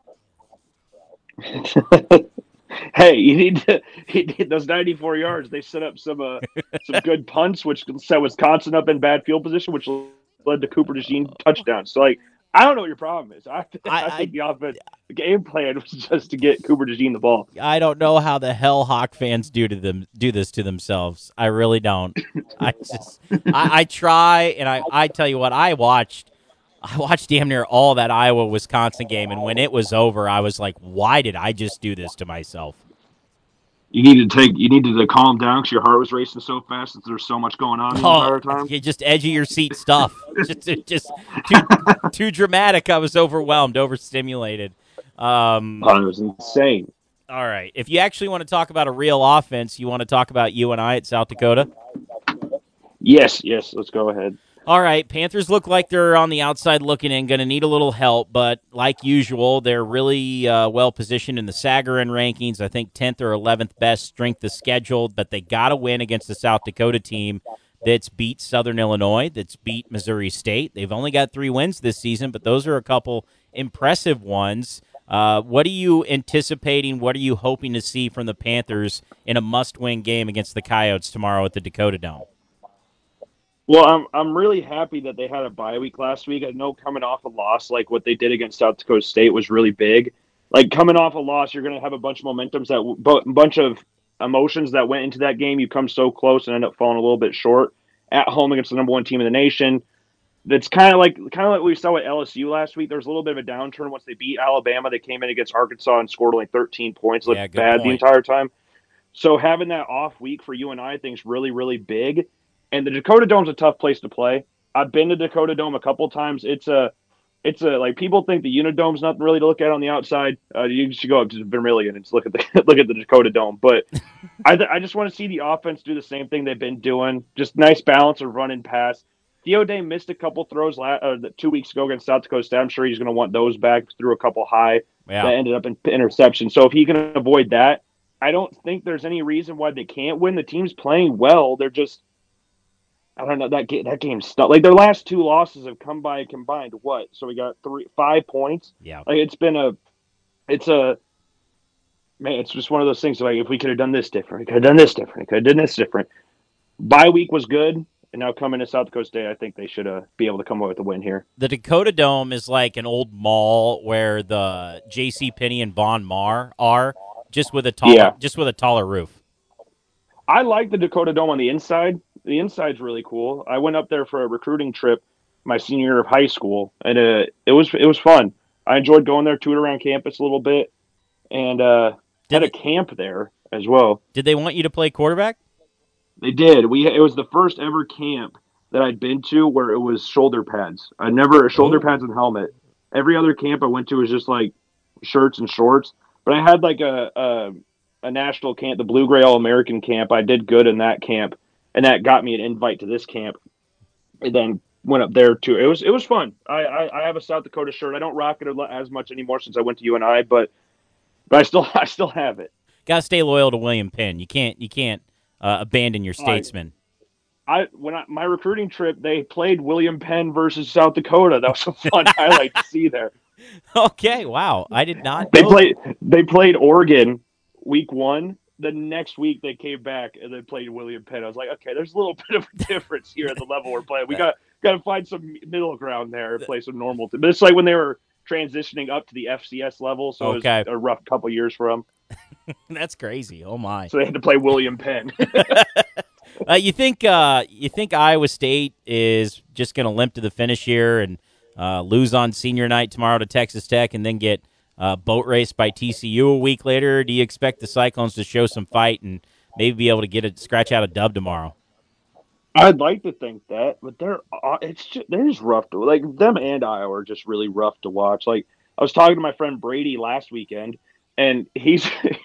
Hey, he need those 94 yards. They set up some good punts, which set Wisconsin up in bad field position, which led to Cooper DeJean touchdown. So, like, I don't know what your problem is. I think the game plan was just to get Cooper DeJean the ball. I don't know how the hell Hawk fans do this to themselves. I really don't. I try, and I tell you what, I watched damn near all that Iowa-Wisconsin game, and when it was over, I was like, why did I just do this to myself? You needed to calm down because your heart was racing so fast that there's so much going on the entire time. Just edge of your seat stuff. just too dramatic. I was overwhelmed, overstimulated. It was insane. All right. If you actually want to talk about a real offense, you want to talk about UNI at South Dakota? Yes. Let's go ahead. All right, Panthers look like they're on the outside looking in, going to need a little help, but like usual, they're really well-positioned in the Sagarin rankings. I think 10th or 11th best strength of schedule, but they got to win against the South Dakota team that's beat Southern Illinois, that's beat Missouri State. They've only got 3 wins this season, but those are a couple impressive ones. What are you anticipating? What are you hoping to see from the Panthers in a must-win game against the Coyotes tomorrow at the Dakota Dome? Well, I'm really happy that they had a bye week last week. I know coming off a loss like what they did against South Dakota State was really big. Like coming off a loss, you're going to have a bunch of bunch of emotions that went into that game. You come so close and end up falling a little bit short at home against the number 1 team in the nation. That's kind of like we saw at LSU last week. There was a little bit of a downturn once they beat Alabama. They came in against Arkansas and scored only 13 points. Looked bad the entire time. So having that off week for UNI, I think is really, really big. And the Dakota Dome's a tough place to play. I've been to Dakota Dome a couple times. It's a like people think the Unidome's nothing really to look at on the outside. You should go up to Vermillion and look at the Dakota Dome. But I just want to see the offense do the same thing they've been doing. Just nice balance of run and pass. Theo Day missed a couple throws 2 weeks ago against South Dakota State. I'm sure he's going to want those back. Threw a couple high that ended up in interception. So if he can avoid that, I don't think there's any reason why they can't win. The team's playing well. They're just, I don't know, that game's stuck. Like their last 2 losses have come by combined what? So we got 5 points. Yeah. Like it's just one of those things. Like if we could have done this different, we could have done this different, we could have done this different. Bye week was good, and now coming to South Dakota State, I think they should be able to come away with a win here. The Dakota Dome is like an old mall where the J.C. Penney and Von Maur are, just with a taller roof. I like the Dakota Dome on the inside. The inside's really cool. I went up there for a recruiting trip my senior year of high school, and it was fun. I enjoyed going there, toured around campus a little bit, and had a camp there as well. Did they want you to play quarterback? They did. It was the first ever camp that I'd been to where it was shoulder pads. I never shoulder pads and helmet. Every other camp I went to was just like shirts and shorts. But I had like a national camp, the Blue Gray All American camp. I did good in that camp, and that got me an invite to this camp. And then went up there too. It was fun. I have a South Dakota shirt. I don't rock it as much anymore since I went to UNI, but I still have it. Got to stay loyal to William Penn. You can't abandon your statesman. My recruiting trip, they played William Penn versus South Dakota. That was a fun highlight to see there. Okay, wow. I did not They played Oregon week 1. The next week they came back and they played William Penn. I was like, okay, there's a little bit of a difference here at the level we're playing. We got to find some middle ground there and play some normal. But it's like when they were transitioning up to the FCS level, so it was a rough couple years for them. That's crazy. Oh my! So they had to play William Penn. You think Iowa State is just going to limp to the finish here and lose on senior night tomorrow to Texas Tech, and then get boat raced by TCU a week later? Do you expect the Cyclones to show some fight and maybe be able to scratch out a dub tomorrow? I'd like to think that, but they're just rough to like. Them and Iowa are just really rough to watch. Like I was talking to my friend Brady last weekend, and he's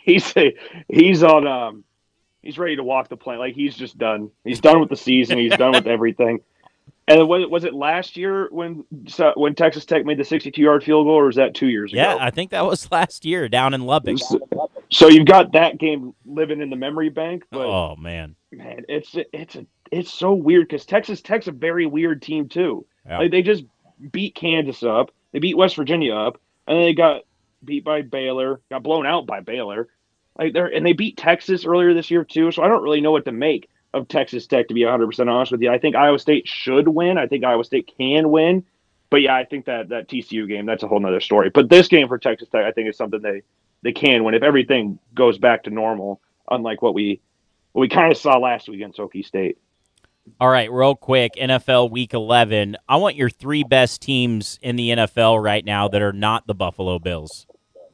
on he's ready to walk the plank. Like he's just done. He's done with the season. He's done with everything. And was it last year when Texas Tech made the 62-yard field goal, or was that 2 years ago? Yeah, I think that was last year down in Lubbock. So you've got that game living in the memory bank. But, oh man, it's so weird because Texas Tech's a very weird team too. Yeah. Like they just beat Kansas up, they beat West Virginia up, and then they got beat by Baylor, got blown out by Baylor. And they beat Texas earlier this year too. So I don't really know what to make of Texas Tech, to be 100% honest with you. I think Iowa State should win. I think Iowa State can win. But yeah, I think that TCU game, that's a whole nother story. But this game for Texas Tech, I think is something they can win if everything goes back to normal, unlike what we kind of saw last week against Okie State. All right, real quick, NFL Week 11. I want your 3 best teams in the NFL right now that are not the Buffalo Bills.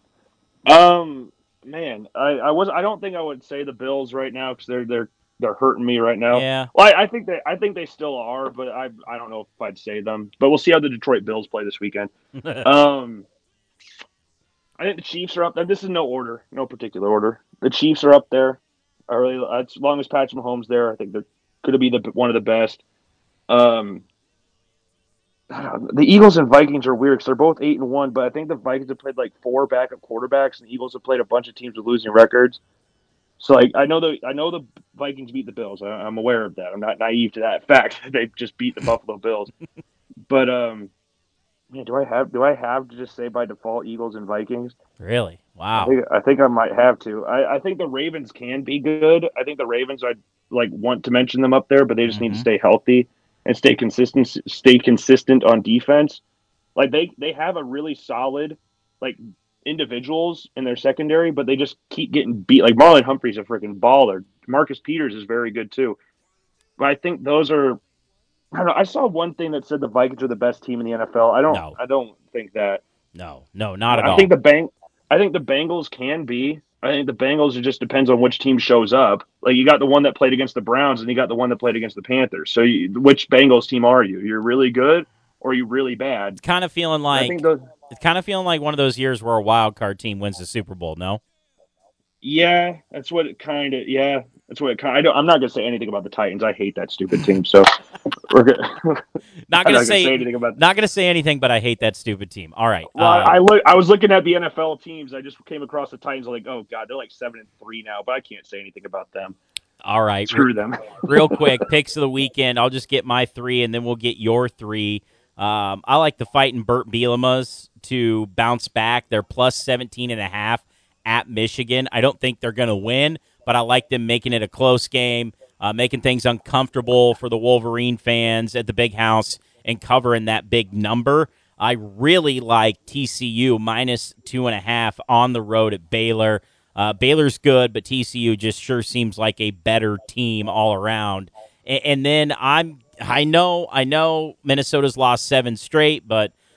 Man, I don't think I would say the Bills right now because they're hurting me right now. Yeah. Well, I think they still are, but I don't know if I'd say them. But we'll see how the Detroit Bills play this weekend. I think the Chiefs are up there. This is no particular order. The Chiefs are up there. As long as Patrick Mahomes there, I think they're going to be one of the best. The Eagles and Vikings are weird because they're both 8-1, but I think the Vikings have played like 4 backup quarterbacks, and the Eagles have played a bunch of teams with losing records. So I know the Vikings beat the Bills. I'm aware of that. I'm not naive to that fact. They just beat the Buffalo Bills. But man, do I have to just say by default Eagles and Vikings? Really? Wow. I think I might have to. I think the Ravens can be good. I think the Ravens, I'd want to mention them up there, but they just need to stay healthy and stay consistent on defense. Like they have a really solid individuals in their secondary, but they just keep getting beat. Like Marlon Humphrey's a freaking baller. Marcus Peters is very good too. But I think those are. I don't know. I saw one thing that said the Vikings are the best team in the NFL. I don't think that. No, not at all. I think the Bengals can be. I think the Bengals, it just depends on which team shows up. Like you got the one that played against the Browns, and you got the one that played against the Panthers. So which Bengals team are you? You're really good, or are you really bad? It's kind of feeling like one of those years where a wild card team wins the Super Bowl. No. Yeah, that's what it kind of. Yeah, that's what it kind. I'm not gonna say anything about the Titans. I hate that stupid team. So we're good. Not gonna say anything about. Not gonna say anything, but I hate that stupid team. All right. Well, I was looking at the NFL teams. I just came across the Titans. I'm like, oh god, they're like 7-3 now, but I can't say anything about them. All right, screw them. Real quick, picks of the weekend. I'll just get my 3, and then we'll get your 3. I like the Fighting Burt Bielemas to bounce back. They're plus 17.5 at Michigan. I don't think they're going to win, but I like them making it a close game, making things uncomfortable for the Wolverine fans at the Big House and covering that big number. I really like TCU minus 2.5 on the road at Baylor. Baylor's good, but TCU just sure seems like a better team all around. And then I know Minnesota's lost 7 straight, but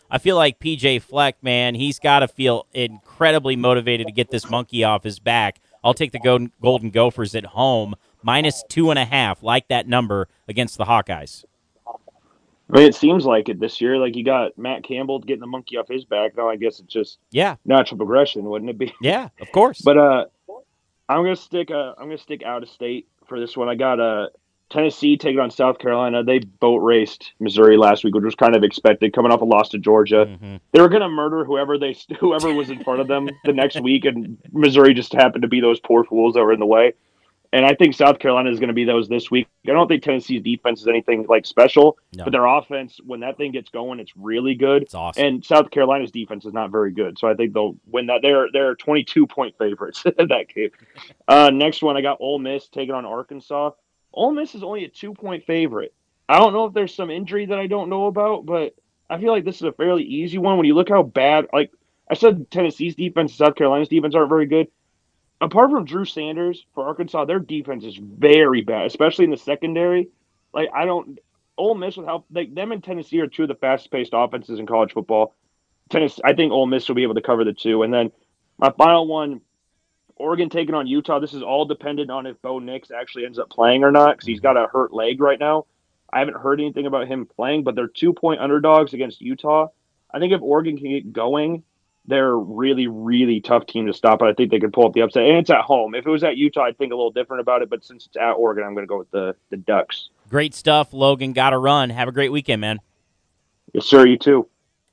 I feel like PJ Fleck, man, he's got to feel incredibly motivated to get this monkey off his back. I'll take the Golden Gophers at home, -2.5, like that number against the Hawkeyes. I mean, it seems like it this year. Like, you got Matt Campbell getting the monkey off his back. Now I guess it's just natural progression, wouldn't it be? Yeah, of course. But I'm gonna stick out of state for this one. I got Tennessee taking on South Carolina. They boat raced Missouri last week, which was kind of expected, coming off a loss to Georgia. Mm-hmm. They were gonna murder whoever was in front of them the next week, and Missouri just happened to be those poor fools that were in the way. And I think South Carolina is going to be those this week. I don't think Tennessee's defense is anything like special, but their offense, when that thing gets going, it's really good. It's awesome. And South Carolina's defense is not very good, so I think they'll win that. They're 22-point favorites in that game. Next one, I got Ole Miss taking on Arkansas. Ole Miss is only a 2-point favorite. I don't know if there's some injury that I don't know about, but I feel like this is a fairly easy one. When you look how bad, like I said, Tennessee's defense and South Carolina's defense aren't very good. Apart from Drew Sanders for Arkansas, their defense is very bad, especially in the secondary. Like, Ole Miss with how them and Tennessee are two of the fastest-paced offenses in college football. I think Ole Miss will be able to cover the two. And then my final one, Oregon taking on Utah. This is all dependent on if Bo Nix actually ends up playing or not, because he's got a hurt leg right now. I haven't heard anything about him playing, but they're 2-point underdogs against Utah. I think if Oregon can get going, they're a really, really tough team to stop, but I think they could pull up the upset. And it's at home. If it was at Utah, I'd think a little different about it, but since it's at Oregon, I'm going to go with the Ducks. Great stuff, Logan. Got to run. Have a great weekend, man. Yes, sir. You too.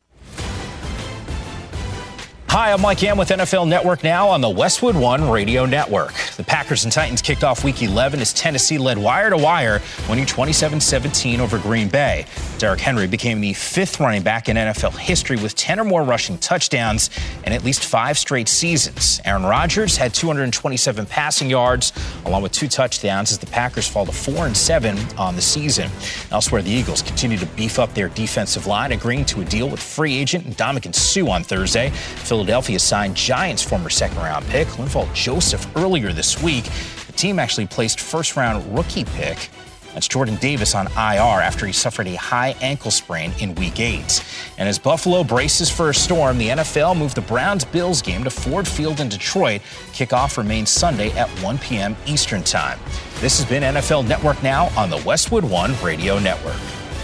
Hi, I'm Mike Yam with NFL Network Now on the Westwood One Radio Network. The Packers and Titans kicked off Week 11 as Tennessee led wire-to-wire, winning 27-17 over Green Bay. Derrick Henry became the 5th running back in NFL history with 10 or more rushing touchdowns in at least 5 straight seasons. Aaron Rodgers had 227 passing yards, along with 2 touchdowns, as the Packers fall to 4-7 on the season. Elsewhere, the Eagles continue to beef up their defensive line, agreeing to a deal with free agent Ndamukong Suh on Thursday. Philadelphia signed Giants' former second-round pick, Linval Joseph, earlier this week. The team actually placed first-round rookie pick, that's Jordan Davis, on IR after he suffered a high ankle sprain in Week 8. And as Buffalo braces for a storm, the NFL moved the Browns-Bills game to Ford Field in Detroit. Kickoff remains Sunday at 1 p.m. Eastern Time. This has been NFL Network Now on the Westwood One Radio Network.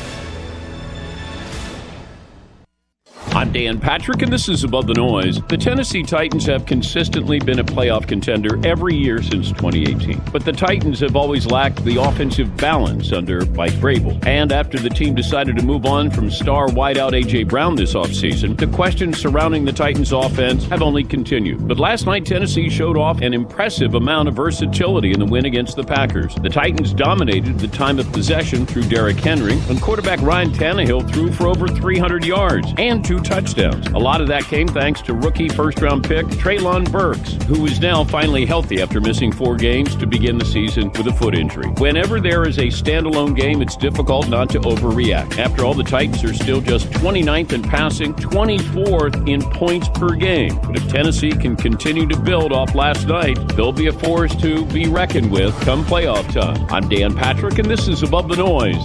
I'm Dan Patrick, and this is Above the Noise. The Tennessee Titans have consistently been a playoff contender every year since 2018. But the Titans have always lacked the offensive balance under Mike Vrabel. And after the team decided to move on from star wideout A.J. Brown this offseason, the questions surrounding the Titans' offense have only continued. But last night, Tennessee showed off an impressive amount of versatility in the win against the Packers. The Titans dominated the time of possession through Derrick Henry, and quarterback Ryan Tannehill threw for over 300 yards and 2 touchdowns. A lot of that came thanks to rookie first-round pick Treylon Burks, who is now finally healthy after missing 4 games to begin the season with a foot injury. Whenever there is a standalone game, it's difficult not to overreact. After all, the Titans are still just 29th in passing, 24th in points per game. But if Tennessee can continue to build off last night, they'll be a force to be reckoned with come playoff time. I'm Dan Patrick, and this is Above the Noise.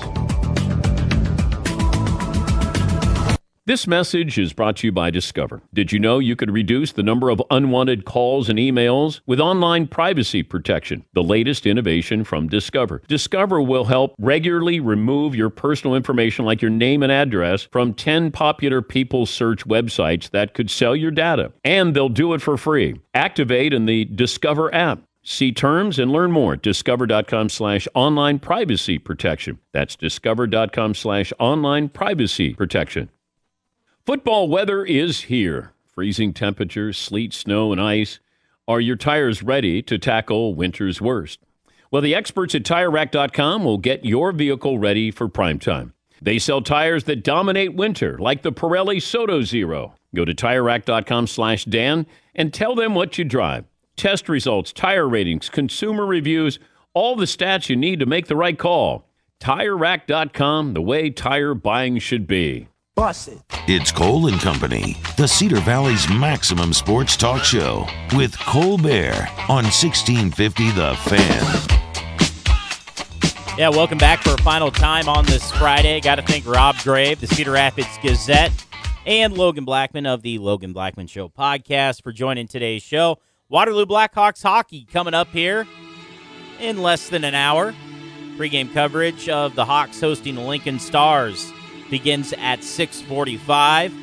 This message is brought to you by Discover. Did you know you could reduce the number of unwanted calls and emails with online privacy protection? The latest innovation from Discover. Discover will help regularly remove your personal information like your name and address from 10 popular people search websites that could sell your data. And they'll do it for free. Activate in the Discover app. See terms and learn more at discover.com/online privacy protection. That's discover.com/online privacy protection. Football weather is here. Freezing temperatures, sleet, snow, and ice. Are your tires ready to tackle winter's worst? Well, the experts at TireRack.com will get your vehicle ready for prime time. They sell tires that dominate winter, like the Pirelli Soto Zero. Go to TireRack.com/Dan and tell them what you drive. Test results, tire ratings, consumer reviews, all the stats you need to make the right call. TireRack.com, the way tire buying should be. It's Cole and Company, the Cedar Valley's maximum sports talk show, with Cole Bear on 1650 The Fan. Yeah, welcome back for a final time on this Friday. Got to thank Rob Grave, the Cedar Rapids Gazette, and Logan Blackman of the Logan Blackman Show podcast for joining today's show. Waterloo Blackhawks hockey coming up here in less than an hour. Pre-game coverage of the Hawks hosting the Lincoln Stars begins at 6:45.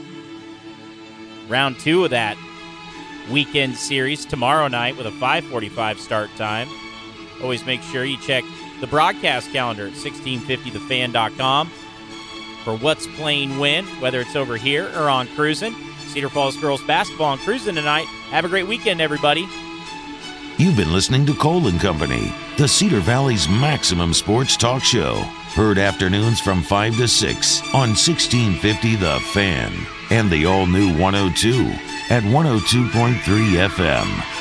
Round 2 of that weekend series tomorrow night with a 5:45 start time. Always make sure you check the broadcast calendar at 1650thefan.com for what's playing when, whether it's over here or on Cruisin'. Cedar Falls girls basketball on Cruisin' tonight. Have a great weekend, everybody. You've been listening to Cole & Company, the Cedar Valley's maximum sports talk show. Heard afternoons from 5 to 6 on 1650 The Fan and the all-new 102 at 102.3 FM.